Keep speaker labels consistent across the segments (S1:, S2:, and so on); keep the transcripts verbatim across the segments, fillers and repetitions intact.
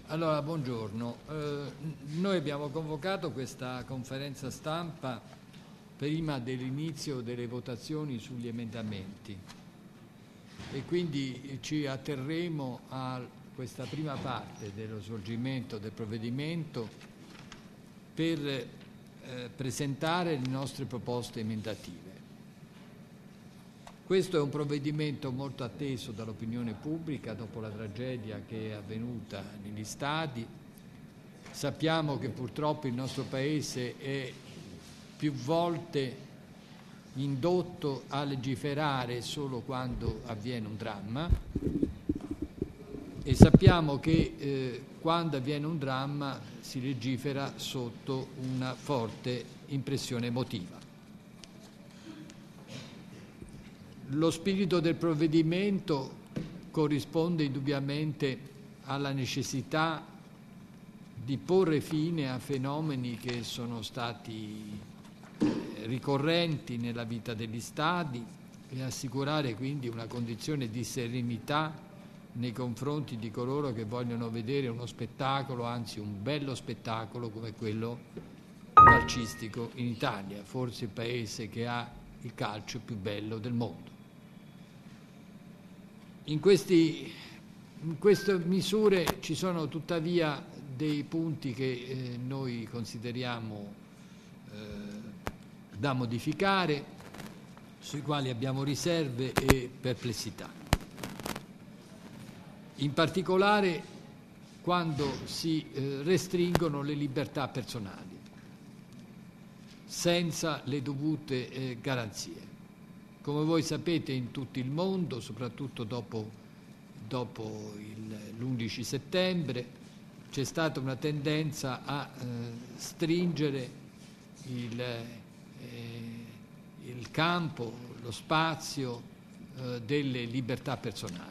S1: Allora, buongiorno. Eh, noi abbiamo convocato questa conferenza stampa prima dell'inizio delle votazioni sugli emendamenti e quindi ci atterremo a questa prima parte dello svolgimento del provvedimento per eh, presentare le nostre proposte emendative. Questo è un provvedimento molto atteso dall'opinione pubblica dopo la tragedia che è avvenuta negli stadi. Sappiamo che purtroppo il nostro Paese è più volte indotto a legiferare solo quando avviene un dramma e sappiamo che eh, quando avviene un dramma si legifera sotto una forte impressione emotiva. Lo spirito del provvedimento corrisponde indubbiamente alla necessità di porre fine a fenomeni che sono stati ricorrenti nella vita degli stadi e assicurare quindi una condizione di serenità nei confronti di coloro che vogliono vedere uno spettacolo, anzi un bello spettacolo come quello calcistico in Italia, forse il paese che ha il calcio più bello del mondo. In, questi, in queste misure ci sono tuttavia dei punti che eh, noi consideriamo eh, da modificare, sui quali abbiamo riserve e perplessità. In particolare quando si eh, restringono le libertà personali senza le dovute eh, garanzie. Come voi sapete, in tutto il mondo, soprattutto dopo, dopo l'undici settembre, c'è stata una tendenza a eh, stringere il, eh, il campo, lo spazio eh, delle libertà personali.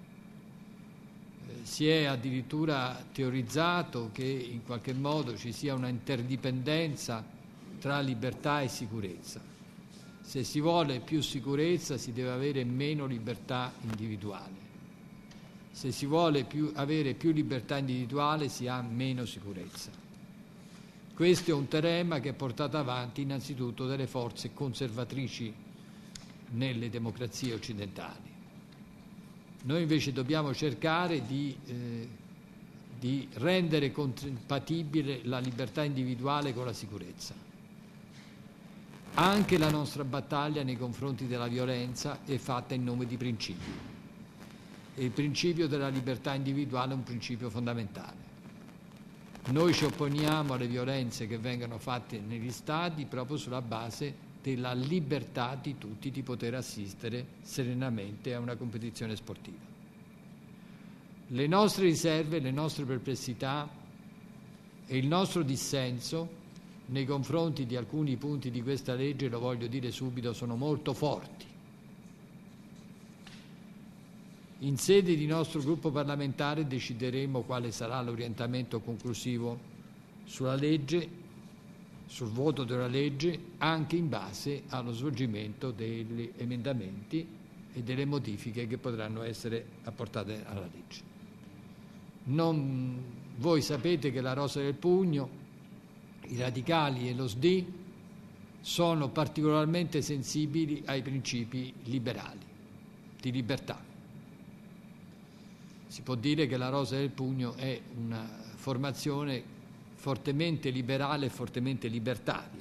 S1: Eh, si è addirittura teorizzato che in qualche modo ci sia una interdipendenza tra libertà e sicurezza. Se si vuole più sicurezza si deve avere meno libertà individuale. Se si vuole più, avere più libertà individuale si ha meno sicurezza. Questo è un teorema che è portato avanti innanzitutto dalle forze conservatrici nelle democrazie occidentali. Noi invece dobbiamo cercare di, eh, di rendere compatibile la libertà individuale con la sicurezza. Anche la nostra battaglia nei confronti della violenza è fatta in nome di principi. E il principio della libertà individuale è un principio fondamentale. Noi ci opponiamo alle violenze che vengono fatte negli stadi proprio sulla base della libertà di tutti di poter assistere serenamente a una competizione sportiva. Le nostre riserve, le nostre perplessità e il nostro dissenso nei confronti di alcuni punti di questa legge, lo voglio dire subito, sono molto forti. In sede di nostro gruppo parlamentare decideremo quale sarà l'orientamento conclusivo sulla legge, sul voto della legge, anche in base allo svolgimento degli emendamenti e delle modifiche che potranno essere apportate alla legge. Non, voi sapete che la Rosa del Pugno, i radicali e lo S D I sono particolarmente sensibili ai principi liberali, di libertà. Si può dire che la Rosa del Pugno è una formazione fortemente liberale e fortemente libertaria.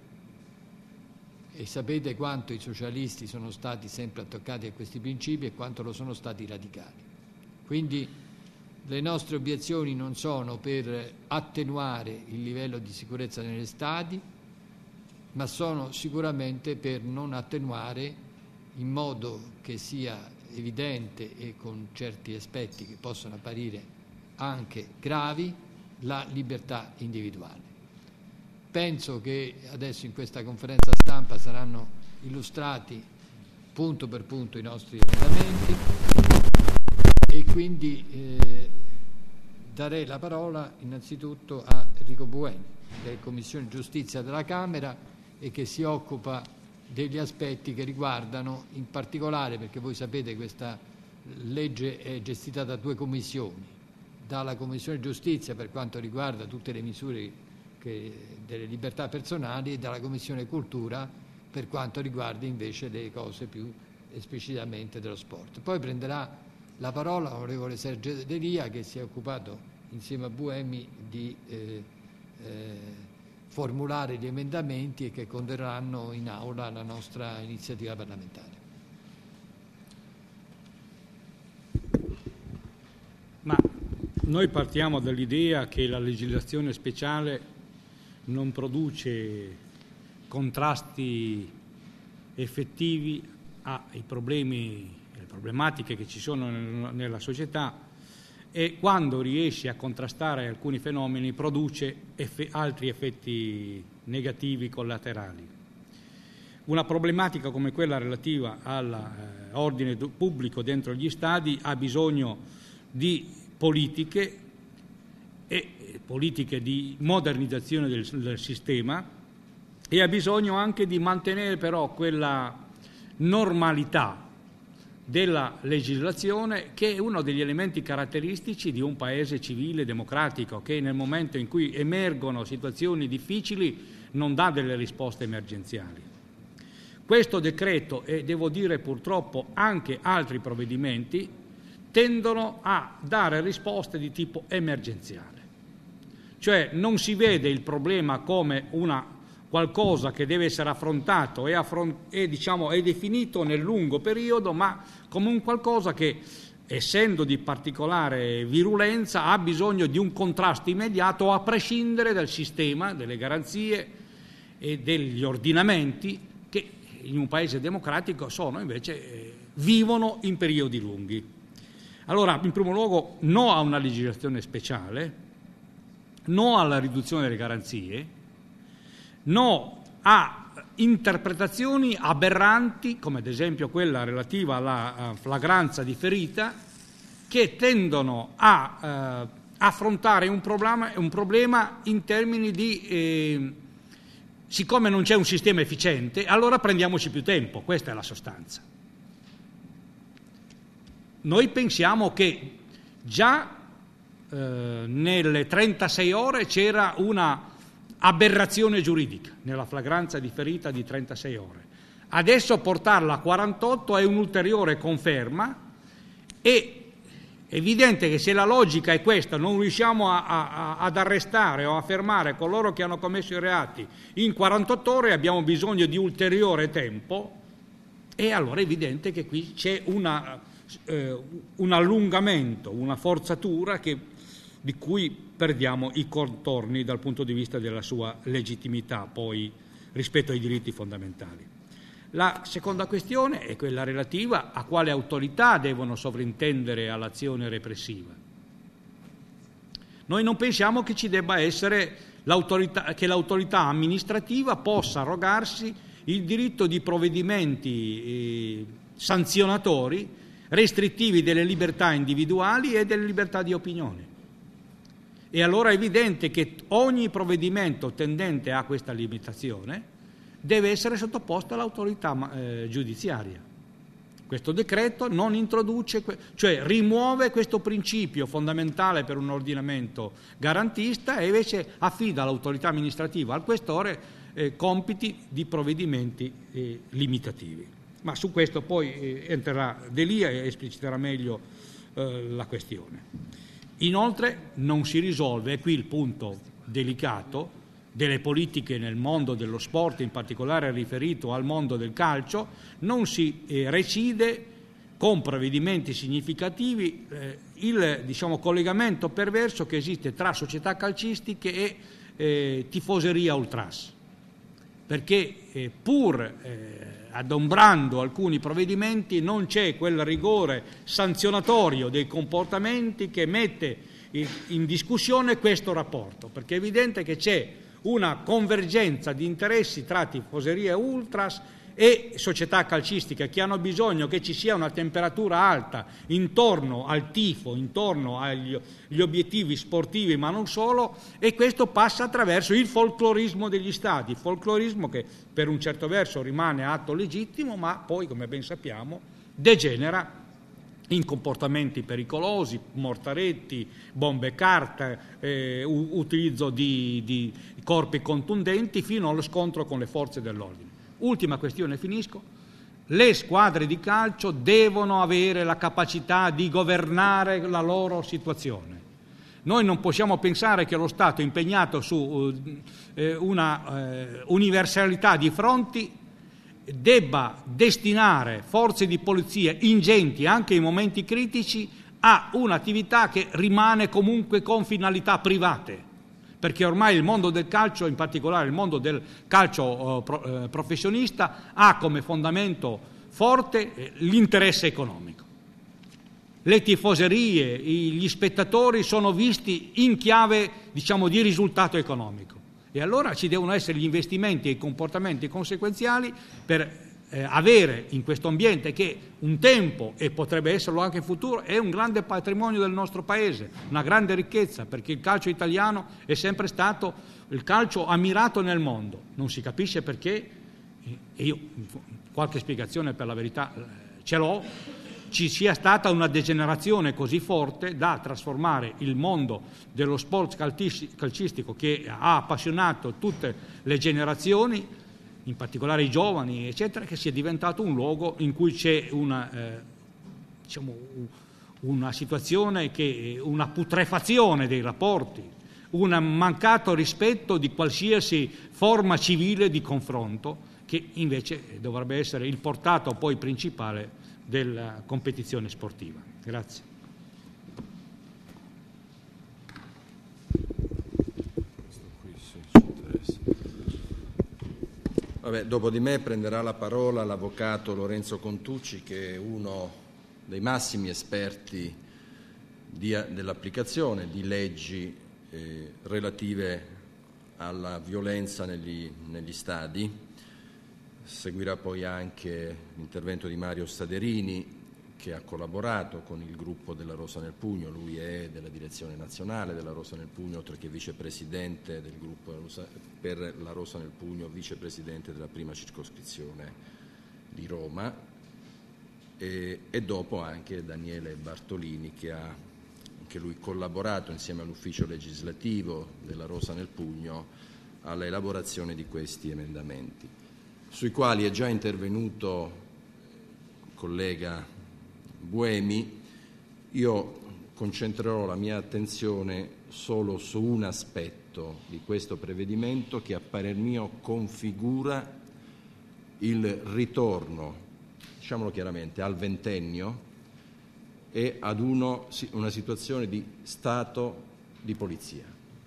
S1: E sapete quanto i socialisti sono stati sempre attaccati a questi principi e quanto lo sono stati i radicali. Quindi le nostre obiezioni non sono per attenuare il livello di sicurezza negli stadi, ma sono sicuramente per non attenuare in modo che sia evidente e con certi aspetti che possono apparire anche gravi la libertà individuale. Penso che adesso in questa conferenza stampa saranno illustrati punto per punto i nostri emendamenti e quindi eh, darei la parola innanzitutto a Enrico Buen, che è Commissione Giustizia della Camera e che si occupa degli aspetti che riguardano in particolare, perché voi sapete questa legge è gestita da due commissioni, dalla Commissione Giustizia per quanto riguarda tutte le misure che, delle libertà personali e dalla Commissione Cultura per quanto riguarda invece le cose più esplicitamente dello sport. Poi prenderà la parola l'onorevole Sergio Delia, che si è occupato insieme a Buemi di eh, eh, formulare gli emendamenti e che condurranno in aula la nostra iniziativa parlamentare.
S2: Ma noi partiamo dall'idea che la legislazione speciale non produce contrasti effettivi ai problemi, alle problematiche che ci sono nella società, e quando riesce a contrastare alcuni fenomeni produce eff- altri effetti negativi collaterali. Una problematica come quella relativa all'ordine eh, pubblico dentro gli stadi ha bisogno di politiche e politiche di modernizzazione del, del sistema, e ha bisogno anche di mantenere però quella normalità della legislazione che è uno degli elementi caratteristici di un paese civile e democratico, che nel momento in cui emergono situazioni difficili non dà delle risposte emergenziali. Questo decreto, e devo dire purtroppo anche altri provvedimenti, tendono a dare risposte di tipo emergenziale, cioè non si vede il problema come una qualcosa che deve essere affrontato e, affront- e diciamo, è definito nel lungo periodo, ma come un qualcosa che, essendo di particolare virulenza, ha bisogno di un contrasto immediato a prescindere dal sistema, delle garanzie e degli ordinamenti che in un paese democratico sono invece eh, vivono in periodi lunghi. Allora, in primo luogo, no a una legislazione speciale, no alla riduzione delle garanzie, no a interpretazioni aberranti, come ad esempio quella relativa alla flagranza differita, che tendono a eh, affrontare un problema, un problema in termini di, eh, siccome non c'è un sistema efficiente, allora prendiamoci più tempo, questa è la sostanza. Noi pensiamo che già eh, nelle trentasei ore c'era una aberrazione giuridica, nella flagranza differita di trentasei ore. Adesso portarla a quarantotto è un'ulteriore conferma, e è evidente che se la logica è questa, non riusciamo a, a, ad arrestare o a fermare coloro che hanno commesso i reati in quarantotto ore, abbiamo bisogno di ulteriore tempo, e allora è evidente che qui c'è una... Eh, un allungamento, una forzatura che, di cui perdiamo i contorni dal punto di vista della sua legittimità poi rispetto ai diritti fondamentali. La seconda questione è quella relativa a quale autorità devono sovrintendere all'azione repressiva. Noi non pensiamo che ci debba essere l'autorità, che l'autorità amministrativa possa arrogarsi il diritto di provvedimenti eh, sanzionatori restrittivi delle libertà individuali e delle libertà di opinione. E allora è evidente che ogni provvedimento tendente a questa limitazione deve essere sottoposto all'autorità eh, giudiziaria. Questo decreto non introduce, cioè rimuove questo principio fondamentale per un ordinamento garantista, e invece affida all'autorità amministrativa, al questore, eh, compiti di provvedimenti eh, limitativi. Ma su questo poi eh, entrerà Delia e espliciterà meglio eh, la questione. Inoltre non si risolve, e qui il punto delicato, delle politiche nel mondo dello sport, in particolare riferito al mondo del calcio, non si eh, recide con provvedimenti significativi eh, il diciamo, collegamento perverso che esiste tra società calcistiche e eh, tifoseria ultras, perché eh, pur eh, adombrando alcuni provvedimenti non c'è quel rigore sanzionatorio dei comportamenti che mette in discussione questo rapporto, perché è evidente che c'è una convergenza di interessi tra tifoserie ultras e società calcistiche che hanno bisogno che ci sia una temperatura alta intorno al tifo, intorno agli gli obiettivi sportivi, ma non solo, e questo passa attraverso il folclorismo degli stadi, folclorismo che per un certo verso rimane atto legittimo, ma poi, come ben sappiamo, degenera in comportamenti pericolosi, mortaretti, bombe carta, eh, utilizzo di, di corpi contundenti, fino allo scontro con le forze dell'ordine. Ultima questione, finisco. Le squadre di calcio devono avere la capacità di governare la loro situazione. Noi non possiamo pensare che lo Stato impegnato su eh, una eh, universalità di fronti debba destinare forze di polizia ingenti anche in momenti critici a un'attività che rimane comunque con finalità private, perché ormai il mondo del calcio, in particolare il mondo del calcio eh, pro, eh, professionista, ha come fondamento forte eh, l'interesse economico. Le tifoserie, gli spettatori sono visti in chiave, diciamo, di risultato economico. E allora ci devono essere gli investimenti e i comportamenti conseguenziali per eh, avere in questo ambiente, che un tempo, e potrebbe esserlo anche in futuro, è un grande patrimonio del nostro Paese, una grande ricchezza, perché il calcio italiano è sempre stato il calcio ammirato nel mondo. Non si capisce perché, e io qualche spiegazione per la verità ce l'ho, ci sia stata una degenerazione così forte da trasformare il mondo dello sport calcistico, che ha appassionato tutte le generazioni, in particolare i giovani, eccetera, che sia diventato un luogo in cui c'è una, eh, diciamo, una situazione, che, una putrefazione dei rapporti, un mancato rispetto di qualsiasi forma civile di confronto, che invece dovrebbe essere il portato poi principale della competizione sportiva. Grazie.
S3: Vabbè, dopo di me prenderà la parola l'avvocato Lorenzo Contucci, che è uno dei massimi esperti di, dell'applicazione di leggi eh, relative alla violenza negli, negli stadi. Seguirà poi anche l'intervento di Mario Staderini, che ha collaborato con il gruppo della Rosa nel Pugno. Lui è della direzione nazionale della Rosa nel Pugno, oltre che vicepresidente del gruppo per la Rosa nel Pugno, vicepresidente della prima circoscrizione di Roma, e, e dopo anche Daniele Bartolini, che ha anche lui collaborato insieme all'ufficio legislativo della Rosa nel Pugno alla elaborazione di questi emendamenti, sui quali è già intervenuto il collega Buemi. Io concentrerò la mia attenzione solo su un aspetto di questo provvedimento, che a parer mio configura il ritorno, diciamolo chiaramente, al ventennio e ad uno, una situazione di stato di polizia.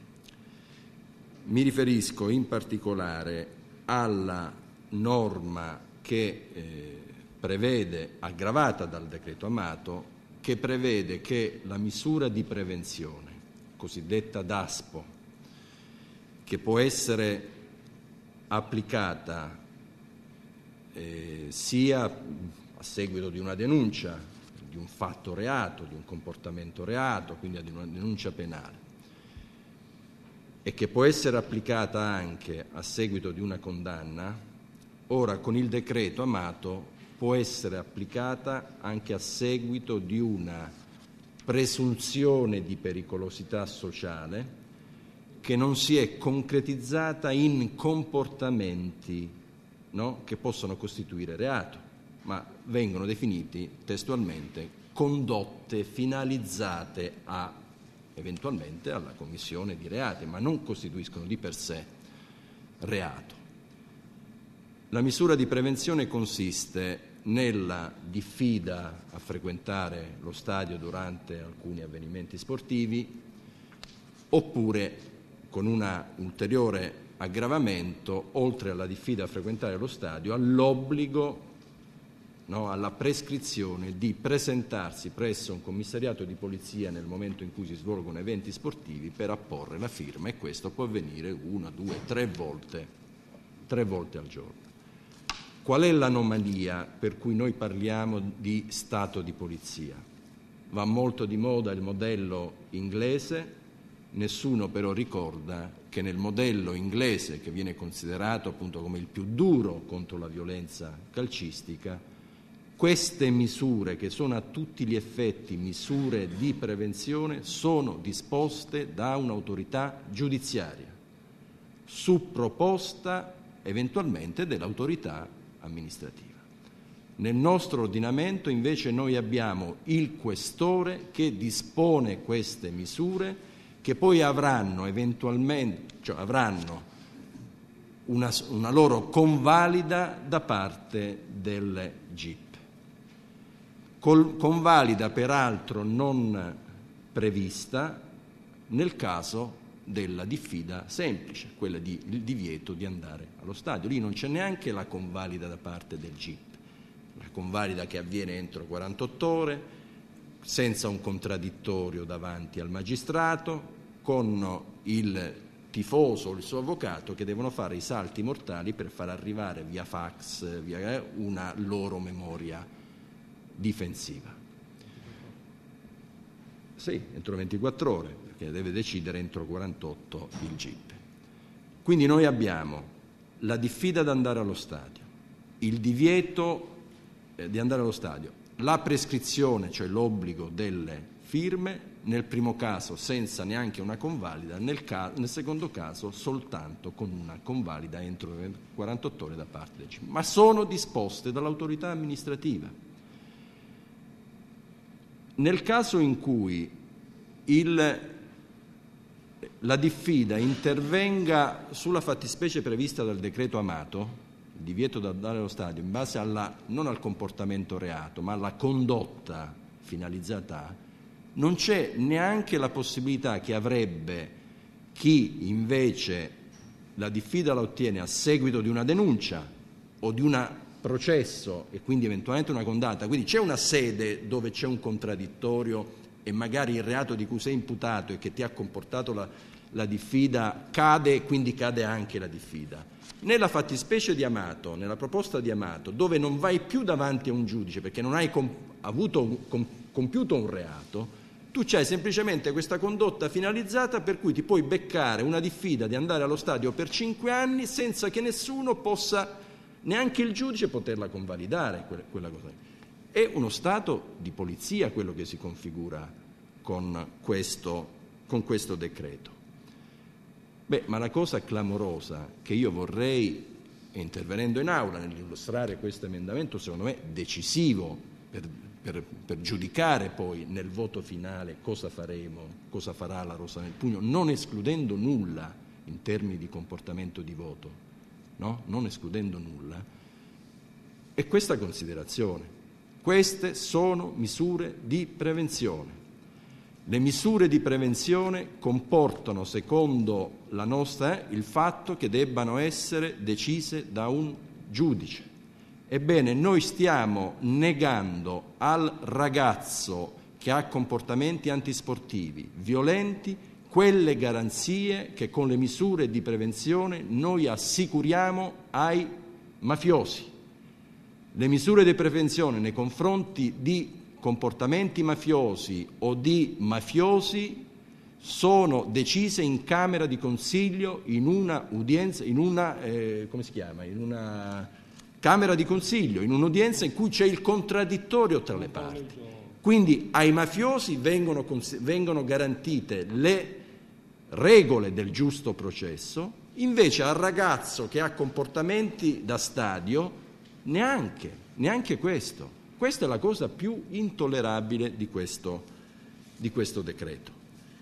S3: Mi riferisco in particolare alla norma che eh, prevede, aggravata dal decreto Amato, che prevede che la misura di prevenzione, cosiddetta DASPO, che può essere applicata eh, sia a seguito di una denuncia, di un fatto reato, di un comportamento reato, quindi di una denuncia penale, e che può essere applicata anche a seguito di una condanna, ora con il decreto Amato può essere applicata anche a seguito di una presunzione di pericolosità sociale che non si è concretizzata in comportamenti, no, che possono costituire reato, ma vengono definiti testualmente condotte finalizzate a eventualmente alla commissione di reati, ma non costituiscono di per sé reato. La misura di prevenzione consiste nella diffida a frequentare lo stadio durante alcuni avvenimenti sportivi, oppure con un ulteriore aggravamento, oltre alla diffida a frequentare lo stadio, all'obbligo, no, alla prescrizione di presentarsi presso un commissariato di polizia nel momento in cui si svolgono eventi sportivi per apporre la firma, e questo può avvenire una, due, tre volte, tre volte al giorno. Qual è l'anomalia per cui noi parliamo di stato di polizia? Va molto di moda il modello inglese, nessuno però ricorda che nel modello inglese, che viene considerato appunto come il più duro contro la violenza calcistica, queste misure, che sono a tutti gli effetti misure di prevenzione, sono disposte da un'autorità giudiziaria, su proposta eventualmente dell'autorità amministrativa. Nel nostro ordinamento invece noi abbiamo il questore che dispone queste misure, che poi avranno eventualmente, cioè avranno una, una loro convalida da parte del G I P. Col, convalida peraltro non prevista nel caso della diffida semplice, quella di il divieto di andare allo stadio. Lì non c'è neanche la convalida da parte del G I P, la convalida che avviene entro quarantotto ore, senza un contraddittorio davanti al magistrato, con il tifoso o il suo avvocato che devono fare i salti mortali per far arrivare via fax via una loro memoria difensiva. Sì, entro ventiquattro ore, perché deve decidere entro quarantotto il G I P. Quindi noi abbiamo la diffida ad andare allo stadio, il divieto eh, di andare allo stadio, la prescrizione, cioè l'obbligo delle firme, nel primo caso senza neanche una convalida, nel, ca- nel secondo caso soltanto con una convalida entro quarantotto ore da parte del G I P. Ma sono disposte dall'autorità amministrativa. Nel caso in cui il, la diffida intervenga sulla fattispecie prevista dal decreto Amato, il divieto di andare allo stadio, in base alla, non al comportamento reato, ma alla condotta finalizzata a, non c'è neanche la possibilità che avrebbe chi invece la diffida la ottiene a seguito di una denuncia o di un processo e quindi eventualmente una condanna, quindi c'è una sede dove c'è un contraddittorio e magari il reato di cui sei imputato e che ti ha comportato la, la diffida cade e quindi cade anche la diffida. Nella fattispecie di Amato, nella proposta di Amato, dove non vai più davanti a un giudice perché non hai com- avuto, com- compiuto un reato, tu c'hai semplicemente questa condotta finalizzata per cui ti puoi beccare una diffida di andare allo stadio per cinque anni senza che nessuno possa, neanche il giudice, poterla convalidare quella, quella cosa. È uno stato di polizia quello che si configura con questo, con questo decreto. Beh, ma la cosa clamorosa che io vorrei, intervenendo in aula nell'illustrare questo emendamento, secondo me decisivo per, per, per giudicare poi nel voto finale cosa faremo, cosa farà la Rosa nel Pugno, non escludendo nulla in termini di comportamento di voto, no? Non escludendo nulla, è questa considerazione. Queste sono misure di prevenzione. Le misure di prevenzione comportano, secondo la nostra, il fatto che debbano essere decise da un giudice. Ebbene, noi stiamo negando al ragazzo che ha comportamenti antisportivi violenti quelle garanzie che con le misure di prevenzione noi assicuriamo ai mafiosi. Le misure di prevenzione nei confronti di comportamenti mafiosi o di mafiosi sono decise in Camera di Consiglio in una udienza, in una, eh, come si chiama? In una Camera di Consiglio, in un'udienza in cui c'è il contraddittorio tra le parti. Quindi ai mafiosi vengono, vengono garantite le regole del giusto processo, invece al ragazzo che ha comportamenti da stadio neanche, neanche questo. Questa è la cosa più intollerabile di questo, di questo decreto.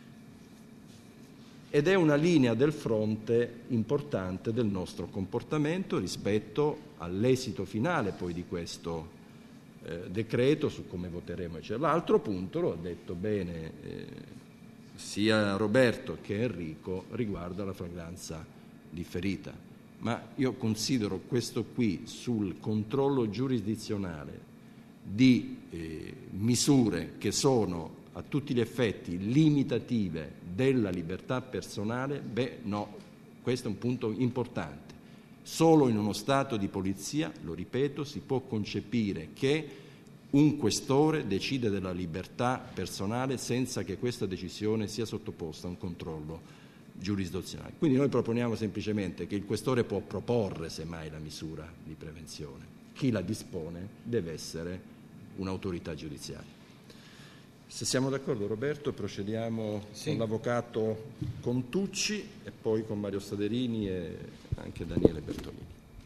S3: Ed è una linea del fronte importante del nostro comportamento rispetto all'esito finale poi di questo eh, decreto, su come voteremo. Cioè, l'altro punto, lo ha detto bene eh, sia Roberto che Enrico, riguarda la flagranza differita. Ma io considero questo qui sul controllo giurisdizionale di eh, misure che sono a tutti gli effetti limitative della libertà personale, beh no, questo è un punto importante. Solo in uno stato di polizia, lo ripeto, si può concepire che un questore decide della libertà personale senza che questa decisione sia sottoposta a un controllo giurisdizionale. Quindi noi proponiamo semplicemente che il questore può proporre semmai la misura di prevenzione, chi la dispone deve essere un'autorità giudiziaria. Se siamo d'accordo, Roberto, procediamo sì. con l'avvocato Contucci e poi con Mario Staderini e anche Daniele Bertolini.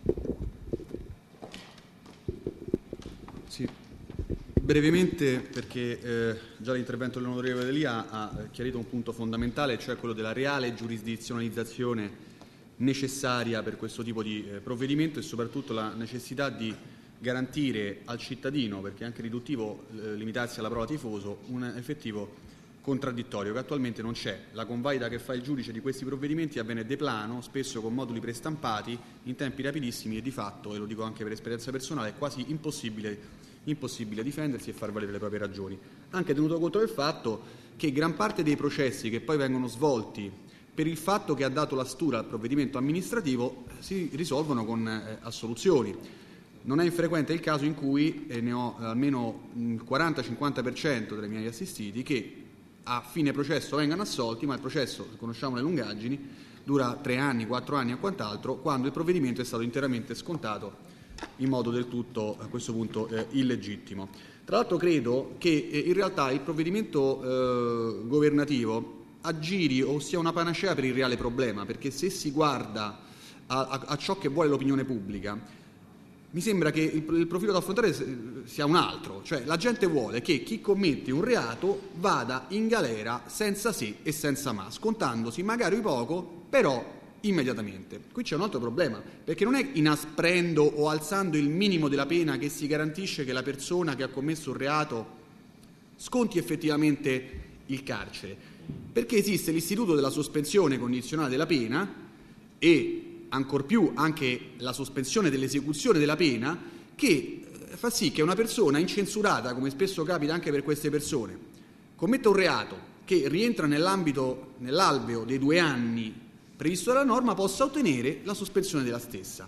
S4: Sì. Brevemente, perché eh, già l'intervento dell'onorevole D'Elia ha chiarito un punto fondamentale, cioè quello della reale giurisdizionalizzazione necessaria per questo tipo di eh, provvedimento e soprattutto la necessità di garantire al cittadino, perché è anche riduttivo eh, limitarsi alla prova tifoso, un effettivo contraddittorio che attualmente non c'è. La convalida che fa il giudice di questi provvedimenti avviene de plano, spesso con moduli prestampati, in tempi rapidissimi e di fatto, e lo dico anche per esperienza personale, è quasi impossibile impossibile difendersi e far valere le proprie ragioni, anche tenuto conto del fatto che gran parte dei processi che poi vengono svolti per il fatto che ha dato la stura al provvedimento amministrativo si risolvono con eh, assoluzioni. Non è infrequente il caso in cui eh, ne ho almeno il quaranta cinquanta per cento dei miei assistiti che a fine processo vengano assolti, ma il processo, conosciamo le lungaggini, dura tre anni, quattro anni e quant'altro, quando il provvedimento è stato interamente scontato in modo del tutto, a questo punto, eh, illegittimo. Tra l'altro credo che eh, in realtà il provvedimento eh, governativo aggiri o sia una panacea per il reale problema, perché se si guarda a, a, a ciò che vuole l'opinione pubblica, mi sembra che il, il profilo da affrontare sia un altro, cioè la gente vuole che chi commette un reato vada in galera senza se e senza ma, scontandosi magari poco, però immediatamente. Qui c'è un altro problema, perché non è inasprendo o alzando il minimo della pena che si garantisce che la persona che ha commesso un reato sconti effettivamente il carcere, perché esiste l'istituto della sospensione condizionale della pena e ancor più anche la sospensione dell'esecuzione della pena, che fa sì che una persona incensurata, come spesso capita anche per queste persone, commetta un reato che rientra nell'ambito, nell'alveo dei due anni previsto dalla norma, possa ottenere la sospensione della stessa.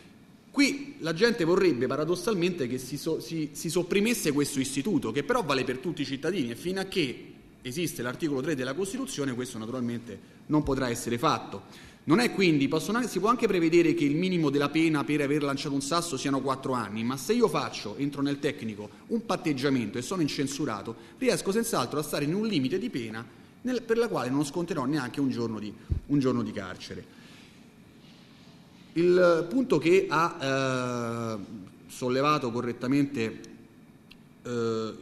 S4: Qui la gente vorrebbe paradossalmente che si, so, si, si sopprimesse questo istituto, che però vale per tutti i cittadini, e fino a che esiste l'articolo tre della Costituzione questo naturalmente non potrà essere fatto. Non è quindi, possono, si può anche prevedere che il minimo della pena per aver lanciato un sasso siano quattro anni, ma se io faccio, entro nel tecnico, un patteggiamento e sono incensurato, riesco senz'altro a stare in un limite di pena nel, per la quale non sconterò neanche un giorno di, un giorno di carcere. Il punto che ha eh, sollevato correttamente eh,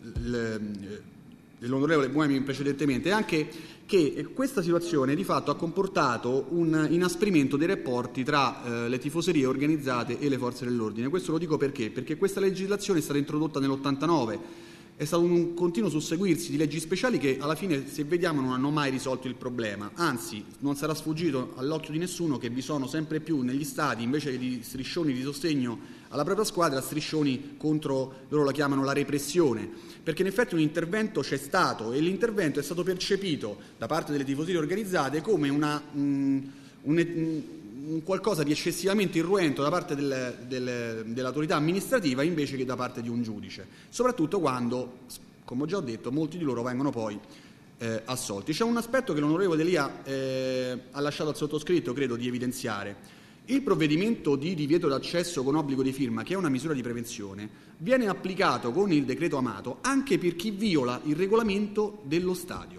S4: l'onorevole Buemi precedentemente è anche che questa situazione di fatto ha comportato un inasprimento dei rapporti tra eh, le tifoserie organizzate e le forze dell'ordine. Questo lo dico perché? Perché questa legislazione è stata introdotta nell'ottantanove, è stato un continuo susseguirsi di leggi speciali che alla fine, se vediamo, non hanno mai risolto il problema. Anzi, non sarà sfuggito all'occhio di nessuno che vi sono sempre più negli stadi, invece di striscioni di sostegno alla propria squadra, striscioni contro, loro la chiamano la repressione, perché in effetti un intervento c'è stato e l'intervento è stato percepito da parte delle tifoserie organizzate come una, um, un, un qualcosa di eccessivamente irruento da parte del, del, dell'autorità amministrativa invece che da parte di un giudice, soprattutto quando, come ho già detto, molti di loro vengono poi eh, assolti. C'è un aspetto che l'onorevole D'Elia eh, ha lasciato al sottoscritto, credo, di evidenziare. Il provvedimento di divieto d'accesso con obbligo di firma, che è una misura di prevenzione, viene applicato con il decreto Amato anche per chi viola il regolamento dello stadio.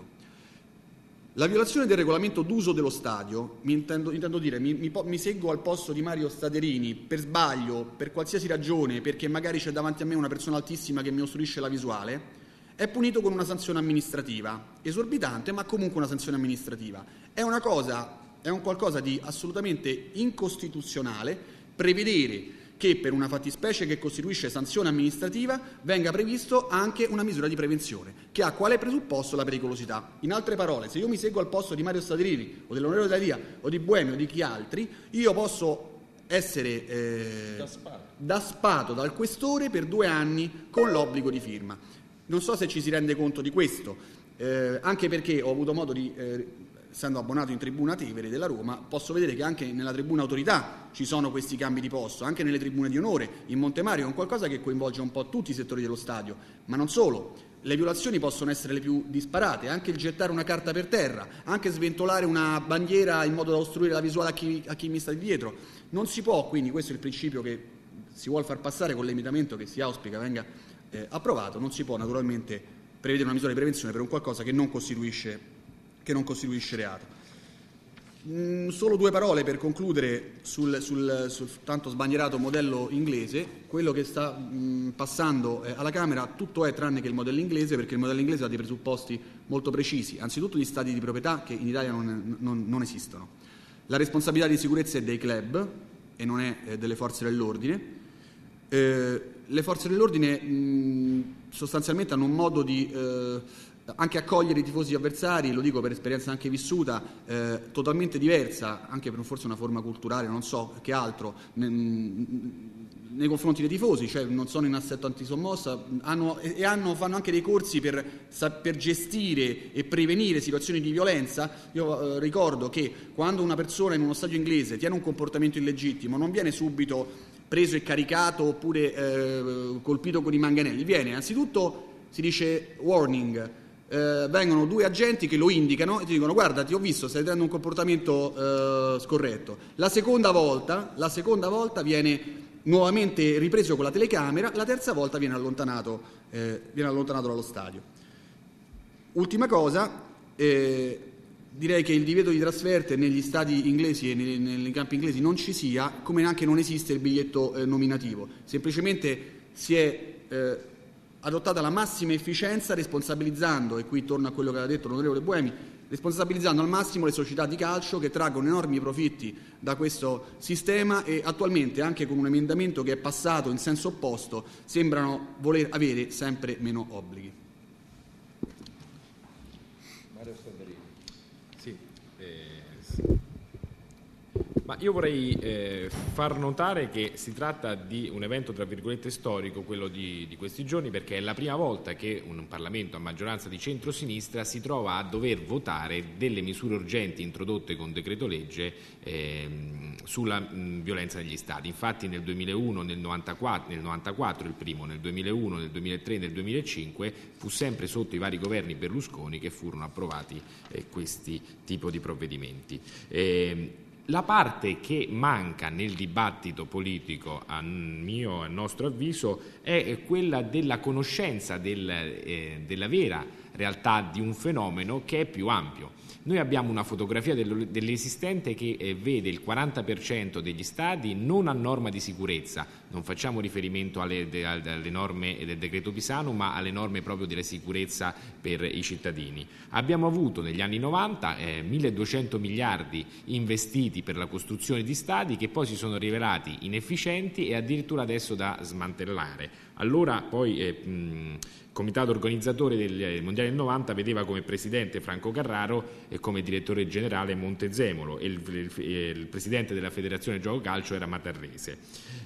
S4: La violazione del regolamento d'uso dello stadio, mi intendo, intendo dire, mi, mi, mi seguo al posto di Mario Staderini per sbaglio, per qualsiasi ragione, perché magari c'è davanti a me una persona altissima che mi ostruisce la visuale, è punito con una sanzione amministrativa, esorbitante, ma comunque una sanzione amministrativa. È una cosa... È un qualcosa di assolutamente incostituzionale prevedere che per una fattispecie che costituisce sanzione amministrativa venga previsto anche una misura di prevenzione, che ha quale presupposto la pericolosità. In altre parole, se io mi seguo al posto di Mario Staderini o dell'onorevole D'Elia o di Buemi o di chi altri, io posso essere eh, daspato dal questore per due anni con l'obbligo di firma. Non so se ci si rende conto di questo, eh, anche perché ho avuto modo di... Eh, essendo abbonato in tribuna Tevere della Roma, posso vedere che anche nella tribuna autorità ci sono questi cambi di posto, anche nelle tribune di onore, in Montemario, è un qualcosa che coinvolge un po' tutti i settori dello stadio, ma non solo. Le violazioni possono essere le più disparate, anche il gettare una carta per terra, anche sventolare una bandiera in modo da ostruire la visuale a chi, a chi mi sta dietro. Non si può, quindi, questo è il principio che si vuole far passare con l'emendamento che si auspica venga eh, approvato, non si può naturalmente prevedere una misura di prevenzione per un qualcosa che non costituisce, che non costituisce reato. Mm, solo due parole per concludere sul, sul, sul tanto sbandierato modello inglese. Quello che sta mm, passando eh, alla Camera tutto è tranne che il modello inglese, perché il modello inglese ha dei presupposti molto precisi, anzitutto gli stati di proprietà che in Italia non, non, non esistono. La responsabilità di sicurezza è dei club e non è eh, delle forze dell'ordine. Eh, le forze dell'ordine mh, sostanzialmente hanno un modo di eh, anche accogliere i tifosi avversari, lo dico per esperienza anche vissuta, eh, totalmente diversa, anche per forse una forma culturale, non so che altro, ne, nei confronti dei tifosi, cioè non sono in assetto antisommossa, hanno, e hanno, fanno anche dei corsi per, per gestire e prevenire situazioni di violenza. Io eh, ricordo che quando una persona in uno stadio inglese tiene un comportamento illegittimo non viene subito preso e caricato oppure eh, colpito con i manganelli, viene anzitutto, si dice warning, eh, vengono due agenti che lo indicano e ti dicono guarda ti ho visto, stai tenendo un comportamento eh, scorretto. La seconda volta, la seconda volta viene nuovamente ripreso con la telecamera, la terza volta viene allontanato, eh, viene allontanato dallo stadio. Ultima cosa, eh, direi che il divieto di trasferte negli stadi inglesi e nei, nei campi inglesi non ci sia, come anche non esiste il biglietto eh, nominativo. Semplicemente si è eh, adottata la massima efficienza responsabilizzando, e qui torno a quello che aveva detto l'onorevole Buemi, responsabilizzando al massimo le società di calcio che traggono enormi profitti da questo sistema e attualmente anche con un emendamento che è passato in senso opposto sembrano voler avere sempre meno obblighi.
S5: Mario Spadolini. Sì, eh, sì. Ma io vorrei eh, far notare che si tratta di un evento tra virgolette storico, quello di, di questi giorni, perché è la prima volta che un Parlamento a maggioranza di centrosinistra si trova a dover votare delle misure urgenti introdotte con decreto legge eh, sulla mh, violenza negli stadi. Infatti nel duemilauno, nel novantaquattro, nel novantaquattro il primo, nel duemilauno, nel duemilatré e nel duemilacinque fu sempre sotto i vari governi Berlusconi che furono approvati eh, questi tipi di provvedimenti. Eh, La parte che manca nel dibattito politico, a mio e a nostro avviso, è quella della conoscenza del, eh, della vera realtà di un fenomeno che è più ampio. Noi abbiamo una fotografia dell'esistente che eh, vede il quaranta per cento degli stadi non a norma di sicurezza, non facciamo riferimento alle, de, alle norme del decreto Pisanu, ma alle norme proprio della sicurezza per i cittadini. Abbiamo avuto negli anni novanta eh, milleduecento miliardi investiti per la costruzione di stadi che poi si sono rivelati inefficienti e addirittura adesso da smantellare. Allora poi eh, mh, comitato organizzatore del Mondiale del novanta vedeva come presidente Franco Carraro e come direttore generale Montezemolo e il, il, il presidente della Federazione Gioco Calcio era Matarrese.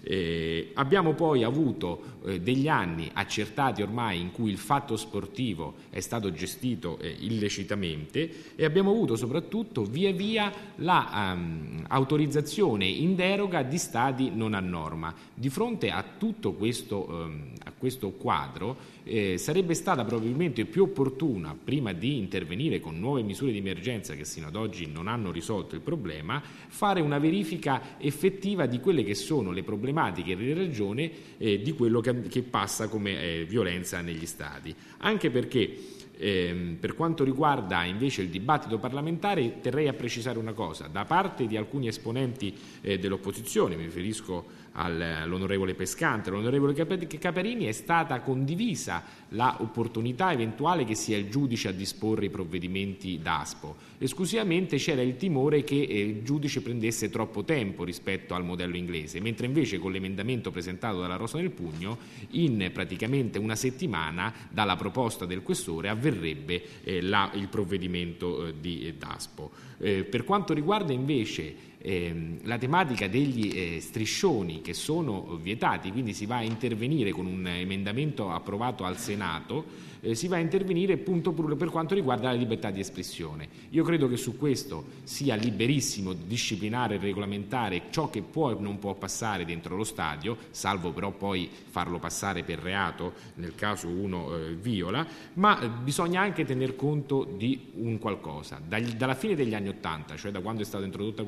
S5: Eh, abbiamo poi avuto eh, degli anni accertati ormai in cui il fatto sportivo è stato gestito eh, illecitamente e abbiamo avuto soprattutto via via la um, autorizzazione in deroga di stadi non a norma. Di fronte a tutto questo, um, a questo quadro eh, sarebbe stata probabilmente più opportuna, prima di intervenire con nuove misure di emergenza che sino ad oggi non hanno risolto il problema, fare una verifica effettiva di quelle che sono le problematiche in ragione eh, di quello che, che passa come eh, violenza negli stadi. Anche perché Eh, per quanto riguarda invece il dibattito parlamentare terrei a precisare una cosa, da parte di alcuni esponenti eh, dell'opposizione, mi riferisco al, all'onorevole Pescante, all'onorevole Caperini, è stata condivisa l'opportunità eventuale che sia il giudice a disporre i provvedimenti d'Aspo. Esclusivamente c'era il timore che eh, il giudice prendesse troppo tempo rispetto al modello inglese, mentre invece con l'emendamento presentato dalla Rosa del Pugno in praticamente una settimana dalla proposta del questore avverrebbe eh, la, il provvedimento eh, di eh, d'Aspo. Eh, per quanto riguarda invece eh, la tematica degli eh, striscioni che sono vietati, quindi si va a intervenire con un emendamento approvato al Senato, eh, si va a intervenire appunto pure per quanto riguarda la libertà di espressione. Io credo che su questo sia liberissimo disciplinare e regolamentare ciò che può e non può passare dentro lo stadio, salvo però poi farlo passare per reato nel caso uno eh, viola, ma eh, bisogna anche tener conto di un qualcosa. Dagli, dalla fine degli anni Ottanta, cioè da quando è stata introdotta questa disciplina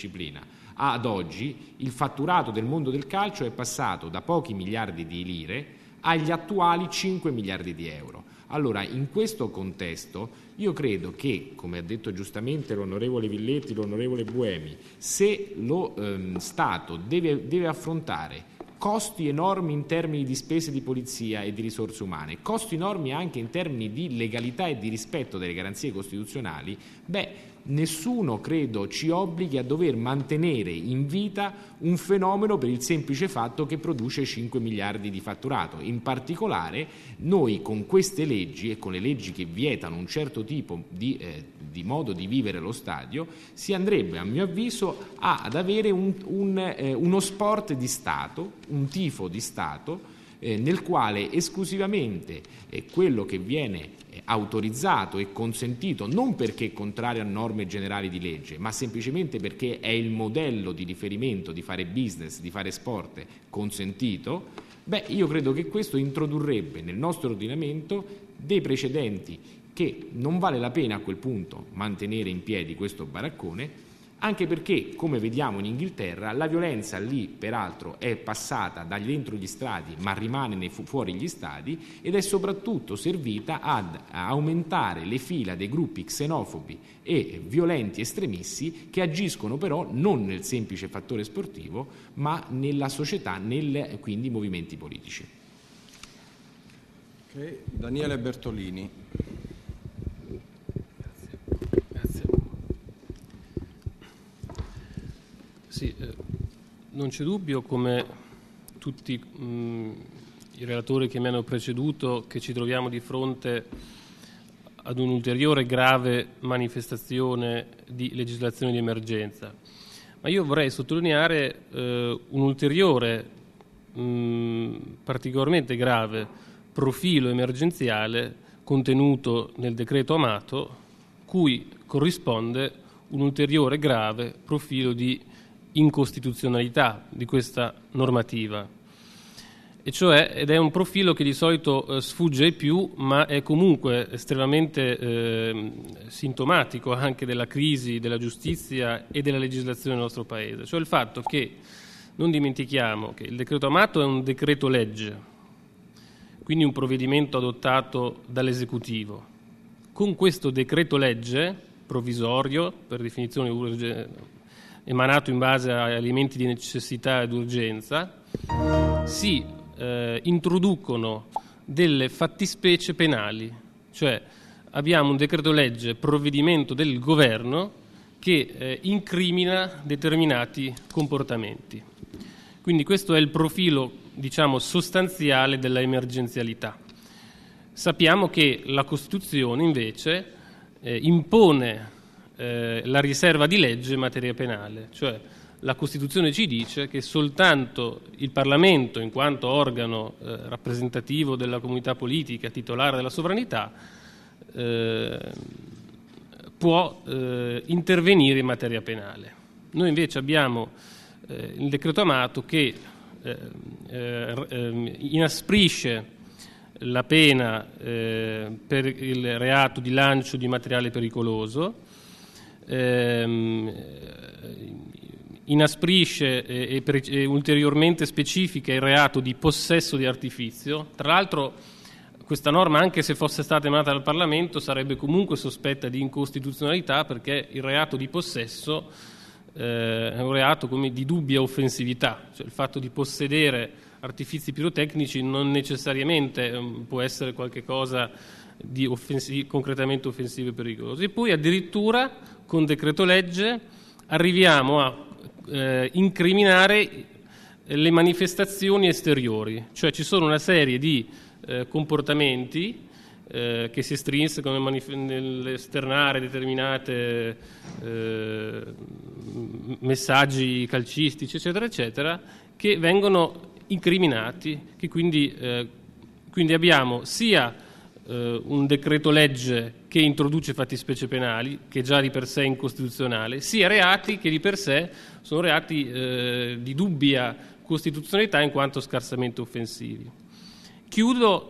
S5: disciplina. Ad oggi il fatturato del mondo del calcio è passato da pochi miliardi di lire agli attuali cinque miliardi di euro. Allora, in questo contesto, io credo che, come ha detto giustamente l'onorevole Villetti, l'onorevole Buemi, se lo ehm, Stato deve, deve affrontare costi enormi in termini di spese di polizia e di risorse umane, costi enormi anche in termini di legalità e di rispetto delle garanzie costituzionali, beh, nessuno credo ci obblighi a dover mantenere in vita un fenomeno per il semplice fatto che produce cinque miliardi di fatturato. In particolare noi con queste leggi e con le leggi che vietano un certo tipo di, eh, di modo di vivere lo stadio si andrebbe, a mio avviso, a, ad avere un, un, eh, uno sport di Stato, un tifo di Stato, eh, nel quale esclusivamente eh, quello che viene autorizzato e consentito, non perché è contrario a norme generali di legge, ma semplicemente perché è il modello di riferimento di fare business, di fare sport consentito, beh, io credo che questo introdurrebbe nel nostro ordinamento dei precedenti che non vale la pena a quel punto mantenere in piedi questo baraccone, anche perché, come vediamo in Inghilterra, la violenza lì peraltro è passata da dentro gli stadi ma rimane nei fu- fuori gli stadi ed è soprattutto servita ad aumentare le fila dei gruppi xenofobi e violenti estremisti che agiscono però non nel semplice fattore sportivo ma nella società, nel quindi movimenti politici.
S3: Okay. Daniele Bertolini.
S6: Sì, eh, non c'è dubbio, come tutti mh, i relatori che mi hanno preceduto, che ci troviamo di fronte ad un'ulteriore grave manifestazione di legislazione di emergenza. Ma io vorrei sottolineare eh, un ulteriore, mh, particolarmente grave profilo emergenziale contenuto nel decreto Amato, cui corrisponde un ulteriore grave profilo di incostituzionalità di questa normativa, e cioè, ed è un profilo che di solito eh, sfugge ai più, ma è comunque estremamente eh, sintomatico anche della crisi della giustizia e della legislazione del nostro Paese, cioè il fatto che non dimentichiamo che il decreto Amato è un decreto legge, quindi un provvedimento adottato dall'esecutivo. Con questo decreto legge provvisorio, per definizione urgente, emanato in base a elementi di necessità ed urgenza, si eh, introducono delle fattispecie penali, cioè abbiamo un decreto legge, provvedimento del governo, che eh, incrimina determinati comportamenti. Quindi questo è il profilo, diciamo, sostanziale della emergenzialità. Sappiamo che la Costituzione invece eh, impone Eh, la riserva di legge in materia penale, cioè la Costituzione ci dice che soltanto il Parlamento, in quanto organo eh, rappresentativo della comunità politica, titolare della sovranità, eh, può eh, intervenire in materia penale. Noi invece abbiamo eh, il decreto Amato che eh, eh, inasprisce la pena eh, per il reato di lancio di materiale pericoloso, Ehm, inasprisce e, e, pre- e ulteriormente specifica il reato di possesso di artifizio. Tra l'altro questa norma, anche se fosse stata emanata dal Parlamento, sarebbe comunque sospetta di incostituzionalità, perché il reato di possesso eh, è un reato come di dubbia offensività, cioè il fatto di possedere artifizi pirotecnici non necessariamente um, può essere qualche cosa di offensi- concretamente offensivo e pericoloso. E poi addirittura con decreto legge arriviamo a eh, incriminare le manifestazioni esteriori, cioè ci sono una serie di eh, comportamenti eh, che si estrinsecano manif- nell'esternare determinate eh, messaggi calcistici, eccetera, eccetera, che vengono incriminati, che quindi, eh, quindi abbiamo sia un decreto legge che introduce fattispecie penali, che già di per sé è incostituzionale, sia reati che di per sé sono reati eh, di dubbia costituzionalità in quanto scarsamente offensivi. Chiudo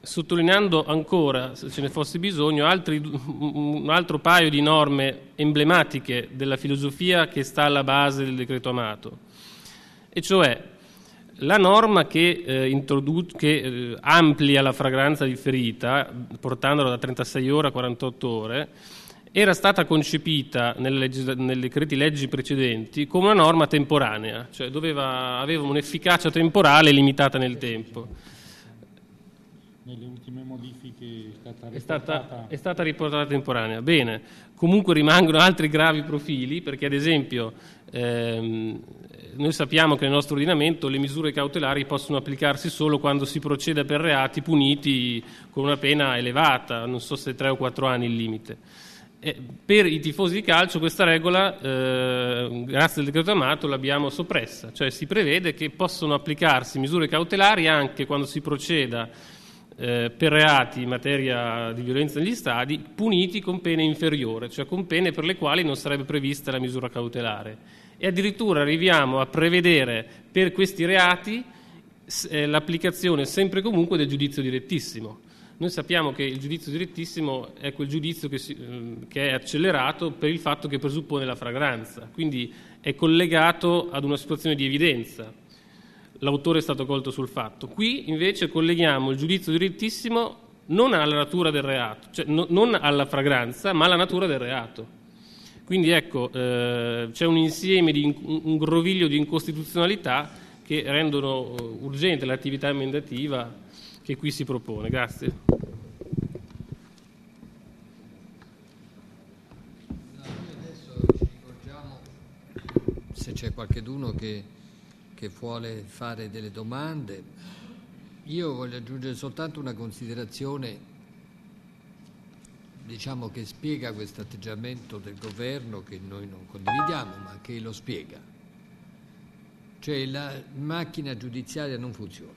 S6: sottolineando ancora, se ce ne fosse bisogno, altri, un altro paio di norme emblematiche della filosofia che sta alla base del decreto Amato, e cioè la norma che, eh, introdu- che eh, amplia la fragranza differita, portandola da trentasei ore a quarantotto ore, era stata concepita nelle, legis- nei decreti leggi precedenti come una norma temporanea, cioè doveva, aveva un'efficacia temporale limitata nel tempo.
S2: Nelle ultime modifiche è stata riportata...
S6: È stata, è stata riportata temporanea. Bene, comunque rimangono altri gravi profili, perché ad esempio ehm, noi sappiamo che nel nostro ordinamento le misure cautelari possono applicarsi solo quando si procede per reati puniti con una pena elevata, non so se tre o quattro anni il limite. E per i tifosi di calcio questa regola, eh, grazie al decreto Amato, l'abbiamo soppressa, cioè si prevede che possono applicarsi misure cautelari anche quando si proceda eh, per reati in materia di violenza negli stadi puniti con pena inferiore, cioè con pene per le quali non sarebbe prevista la misura cautelare. E addirittura arriviamo a prevedere per questi reati eh, l'applicazione sempre e comunque del giudizio direttissimo. Noi sappiamo che il giudizio direttissimo è quel giudizio che, si, che è accelerato per il fatto che presuppone la fragranza, quindi è collegato ad una situazione di evidenza. L'autore è stato colto sul fatto. Qui invece colleghiamo il giudizio direttissimo non alla natura del reato, cioè no, non alla fragranza, ma alla natura del reato. Quindi ecco, eh, c'è un insieme di un groviglio di incostituzionalità che rendono urgente l'attività emendativa che qui si propone. Grazie.
S1: Adesso ci ricordiamo se c'è qualcheduno che, che vuole fare delle domande. Io voglio aggiungere soltanto una considerazione, diciamo, che spiega questo atteggiamento del governo che noi non condividiamo, ma che lo spiega. Cioè la macchina giudiziaria non funziona.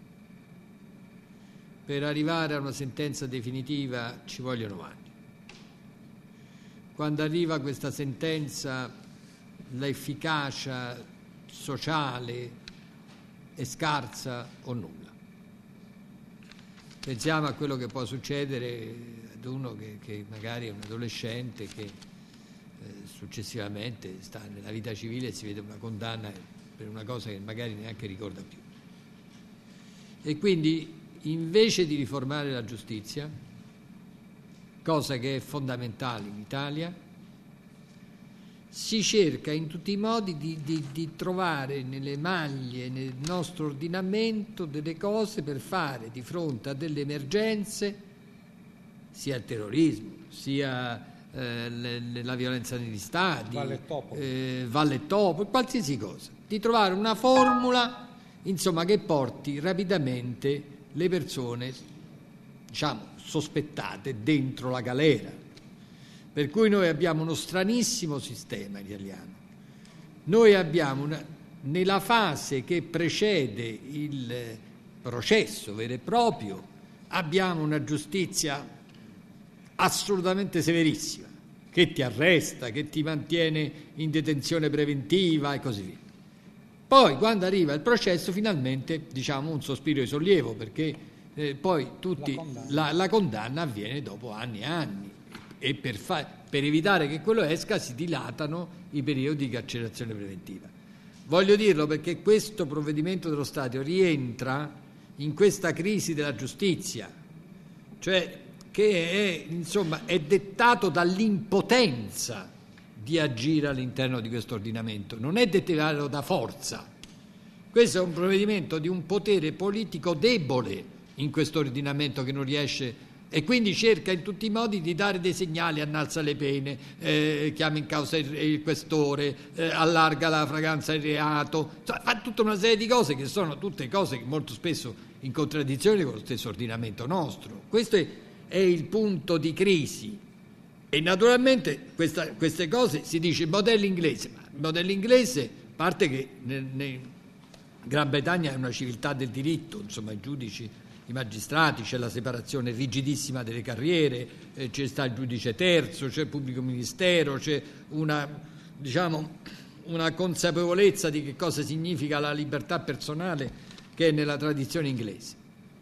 S1: Per arrivare a una sentenza definitiva ci vogliono anni. Quando arriva questa sentenza, l'efficacia sociale è scarsa o nulla. Pensiamo a quello che può succedere ad uno che, che magari è un adolescente che eh, successivamente sta nella vita civile e si vede una condanna per una cosa che magari neanche ricorda più. E quindi invece di riformare la giustizia, cosa che è fondamentale in Italia, si cerca in tutti i modi di, di, di trovare nelle maglie, nel nostro ordinamento, delle cose per fare di fronte a delle emergenze, sia il terrorismo, sia eh, le, le, la violenza negli stadi,
S2: Valle Topo,
S1: eh, Valle Topo, qualsiasi cosa, di trovare una formula, insomma, che porti rapidamente le persone, diciamo, sospettate dentro la galera. Per cui noi abbiamo uno stranissimo sistema italiano. Noi abbiamo una, nella fase che precede il processo vero e proprio, abbiamo una giustizia assolutamente severissima, che ti arresta, che ti mantiene in detenzione preventiva e così via. Poi quando arriva il processo finalmente, diciamo, un sospiro di sollievo, perché eh, poi tutti, la condanna. La, la condanna avviene dopo anni e anni e per, fa, per evitare che quello esca si dilatano i periodi di carcerazione preventiva. Voglio dirlo perché questo provvedimento dello Stato rientra in questa crisi della giustizia, cioè che è, insomma, è dettato dall'impotenza di agire all'interno di questo ordinamento, non è dettato da forza. Questo è un provvedimento di un potere politico debole in questo ordinamento che non riesce, e quindi cerca in tutti i modi di dare dei segnali, annalza le pene, eh, chiama in causa il, il questore, eh, allarga la fragranza del reato, cioè, fa tutta una serie di cose che sono tutte cose che molto spesso in contraddizione con lo stesso ordinamento nostro. Questo è, è il punto di crisi. E naturalmente questa, queste cose si dice modello inglese, ma il modello inglese, a parte che nel, nel Gran Bretagna è una civiltà del diritto, insomma i giudici, i magistrati, c'è la separazione rigidissima delle carriere, eh, c'è sta il giudice terzo, c'è il pubblico ministero, c'è una, diciamo, una consapevolezza di che cosa significa la libertà personale che è nella tradizione inglese.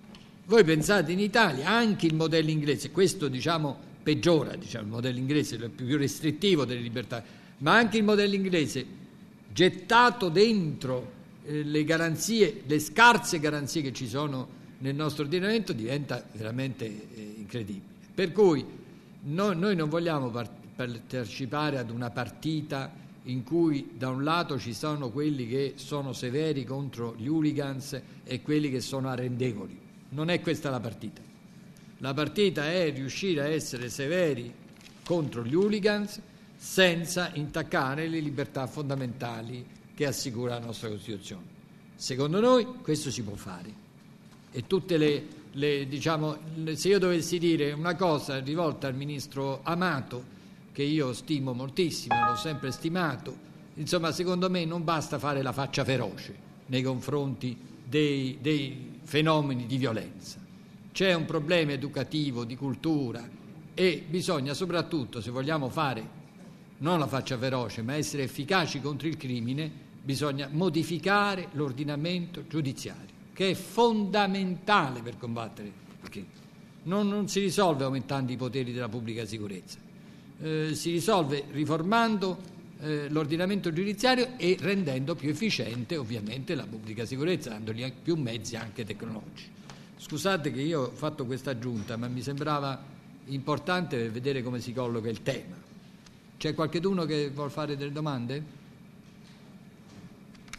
S1: Voi pensate in Italia, anche il modello inglese, questo diciamo peggiora, diciamo, il modello inglese è il più restrittivo delle libertà, ma anche il modello inglese gettato dentro eh, le garanzie, le scarse garanzie che ci sono nel nostro ordinamento diventa veramente eh, incredibile. Per cui noi, noi non vogliamo part- partecipare ad una partita in cui da un lato ci sono quelli che sono severi contro gli hooligans e quelli che sono arrendevoli. Non è questa la partita. La partita è riuscire a essere severi contro gli hooligans senza intaccare le libertà fondamentali che assicura la nostra Costituzione. Secondo noi questo si può fare. E tutte le, le diciamo, se io dovessi dire una cosa rivolta al ministro Amato, che io stimo moltissimo, l'ho sempre stimato, insomma, secondo me non basta fare la faccia feroce nei confronti dei, dei fenomeni di violenza. C'è un problema educativo, di cultura, e bisogna soprattutto, se vogliamo fare non la faccia feroce, ma essere efficaci contro il crimine, bisogna modificare l'ordinamento giudiziario, che è fondamentale per combattere il crimine. Non, non si risolve aumentando i poteri della pubblica sicurezza. Eh, si risolve riformando eh, l'ordinamento giudiziario e rendendo più efficiente ovviamente la pubblica sicurezza, dandogli più mezzi anche tecnologici. Scusate che io ho fatto questa aggiunta, ma mi sembrava importante per vedere come si colloca il tema. C'è qualcuno che vuol fare delle domande?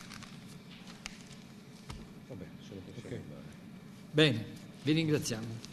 S2: Vabbè, se lo possiamo dare.
S1: Bene, vi ringraziamo.